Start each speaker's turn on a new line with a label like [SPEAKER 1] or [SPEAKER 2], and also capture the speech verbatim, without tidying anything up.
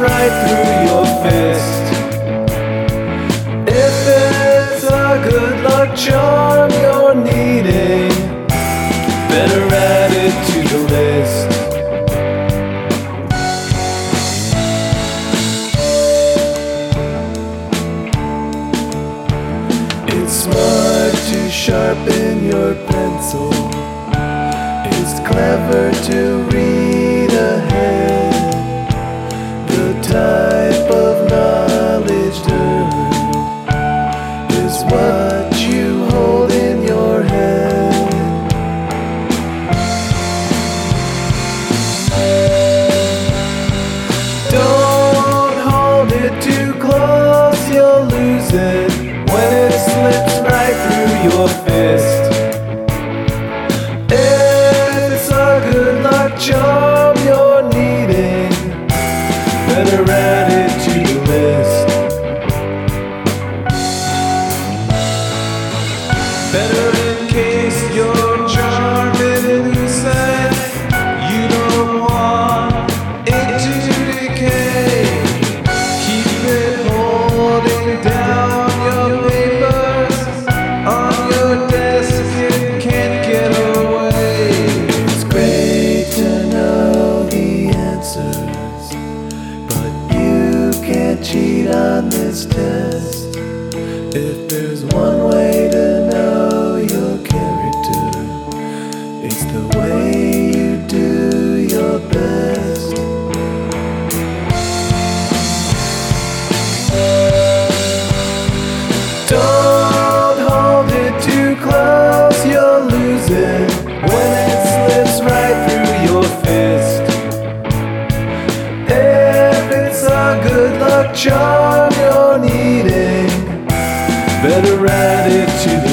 [SPEAKER 1] right through your fist. If it's a good luck charm you're needing, better add it to the list. It's smart to sharpen your pencil. It's clever to read ahead. The type of knowledge learned is what you hold in your head. Don't hold it too close, you'll lose it when it slips right through your fist. If it's a good luck charm you're needing, better add it to the list. Better in case your charm is loosened, you don't want it to decay. Keep it holding down your papers on your desk, it can't get away. It's great to know the answers, but you can't cheat on this test. If there's one way to know your character, it's the way you do your best. Don't hold it too close, you'll lose it when it slips right through your fist. If it's a good luck charm you're needing, better add it to the